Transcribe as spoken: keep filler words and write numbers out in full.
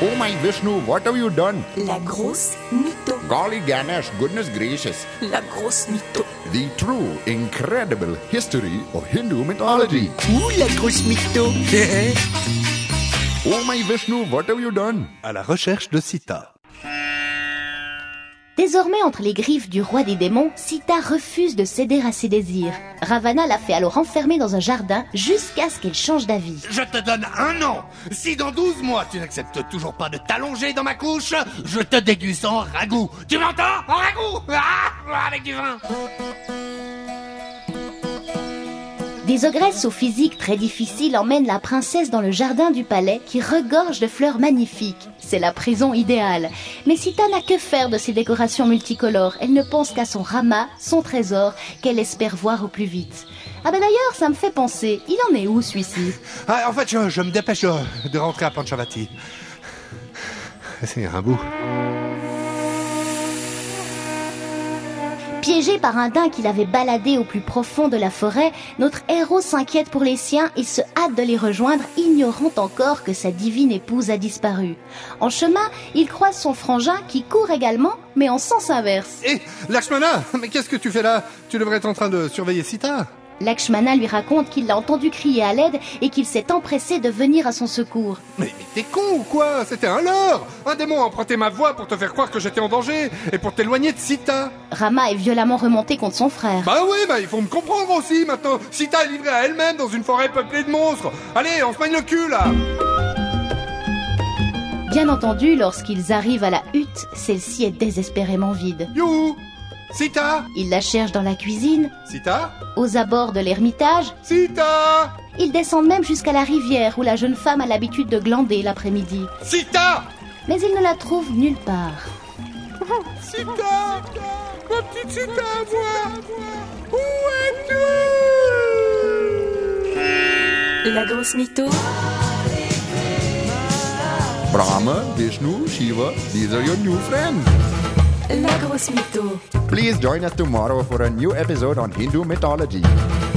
Oh my Vishnu, what have you done? La grosse mytho. Golly Ganesh, goodness gracious. La grosse mytho. The true, incredible history of Hindu mythology. Ouh, la grosse mytho. Oh my Vishnu, what have you done? À la recherche de Sita. Désormais entre les griffes du roi des démons, Sita refuse de céder à ses désirs. Ravana la fait alors enfermer dans un jardin jusqu'à ce qu'elle change d'avis. Je te donne un an. Si dans douze mois tu n'acceptes toujours pas de t'allonger dans ma couche, je te déguste en ragoût. Tu m'entends? En ragoût, ah, avec du vin. Des ogresses au physique très difficile emmènent la princesse dans le jardin du palais qui regorge de fleurs magnifiques. C'est la prison idéale. Mais Sita n'a que faire de ces décorations multicolores. Elle ne pense qu'à son Rama, son trésor, qu'elle espère voir au plus vite. Ah ben d'ailleurs, ça me fait penser, il en est où celui-ci? Ah, en fait, je, je me dépêche de, de rentrer à Panchavati. C'est un bout. Piégé par un daim qu'il avait baladé au plus profond de la forêt, notre héros s'inquiète pour les siens et se hâte de les rejoindre, ignorant encore que sa divine épouse a disparu. En chemin, il croise son frangin qui court également, mais en sens inverse. Hé, Lakshmana, mais qu'est-ce que tu fais là? Tu devrais être en train de surveiller Sita. Lakshmana lui raconte qu'il l'a entendu crier à l'aide et qu'il s'est empressé de venir à son secours. Mais, mais t'es con ou quoi? C'était un leurre. Un démon a emprunté ma voix pour te faire croire que j'étais en danger et pour t'éloigner de Sita. Rama est violemment remonté contre son frère. Bah oui, bah il faut me comprendre aussi maintenant. Sita est livrée à elle-même dans une forêt peuplée de monstres. Allez, on se magne le cul là. Bien entendu, lorsqu'ils arrivent à la hutte, celle-ci est désespérément vide. You Sita? Ils la cherchent dans la cuisine, Sita? aux abords de l'ermitage. Sita? Ils descendent même jusqu'à la rivière où la jeune femme a l'habitude de glander l'après-midi. Sita? Mais ils ne la trouvent nulle part. Sita? Ma petite Sita à moi? Où es-tu? La grosse mytho. Brahma, Vishnu, Shiva, these are your new friends. La grosse mytho. Please join us tomorrow for a new episode on Hindu mythology.